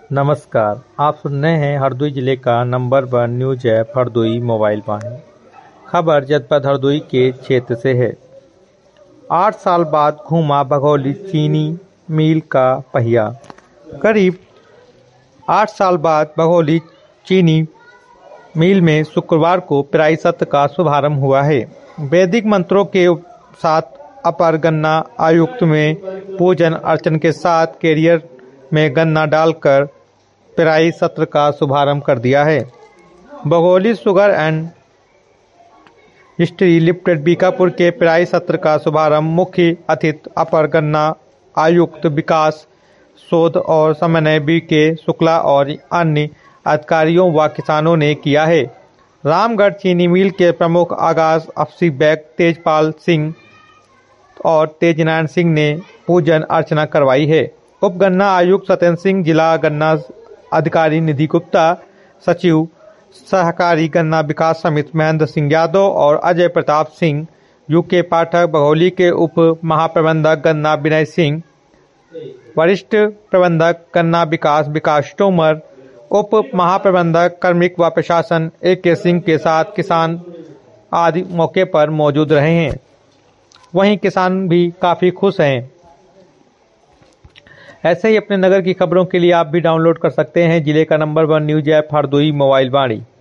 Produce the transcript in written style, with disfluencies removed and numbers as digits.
नमस्कार, आप सुन रहे हैं हरदोई जिले का number 1 news app Hardoi mobile Vahini. खबर जनपद हरदोई के क्षेत्र से है। 8 साल बाद घूमा बघौली चीनी मिल का पहिया। करीब 8 साल बाद बघौली चीनी मिल में शुक्रवार को पेराई सत्र का शुभारंभ हुआ है। वैदिक मंत्रों के साथ अपर गन्ना आयुक्त में पूजन अर्चन के साथ कैरियर में गन्ना डालकर पेराई सत्र का शुभारंभ कर दिया है। Baghauli sugar and distillery limited Bikapur के पेराई सत्र का शुभारंभ मुख्य अतिथि अपर गन्ना आयुक्त विकास शोध और समन्वय बी.के. शुक्ला और अन्य अधिकारियों व किसानों ने किया है। रामगढ़ चीनी मिल के प्रमुख आगाज अफसी बैग तेजपाल सिंह और तेजनारायण सिंह ने पूजन अर्चना करवाई है। उप गन्ना आयुक्त सत्येंद्र सिंह, जिला गन्ना अधिकारी निधि गुप्ता, सचिव सहकारी गन्ना विकास समिति महेंद्र सिंह यादव और अजय प्रताप सिंह, यूके पाठक, बघौली के उप महाप्रबंधक गन्ना विनय सिंह, वरिष्ठ प्रबंधक गन्ना विकास तोमर, उप महाप्रबंधक कार्मिक व प्रशासन ए.के. सिंह के साथ किसान आदि मौके पर मौजूद रहे हैं। वहीं किसान भी काफी खुश हैं। ऐसे ही अपने नगर की खबरों के लिए आप भी डाउनलोड कर सकते हैं जिले का number 1 news app Hardoi mobile वाणी।